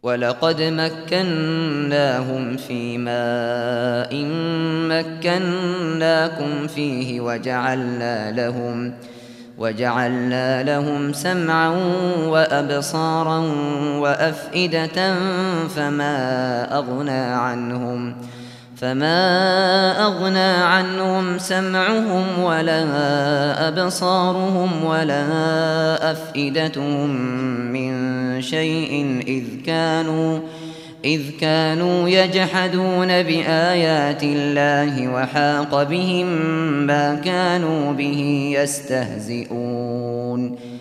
ولقد مكناهم في ماء مكناكم فيه وجعلنا لهم سمعا وأبصارا وأفئدة فما أغنى عنهم سمعهم ولا أبصارهم ولا أفئدتهم من شيء إذ كانوا يجحدون بآيات الله وحاق بهم ما كانوا به يستهزئون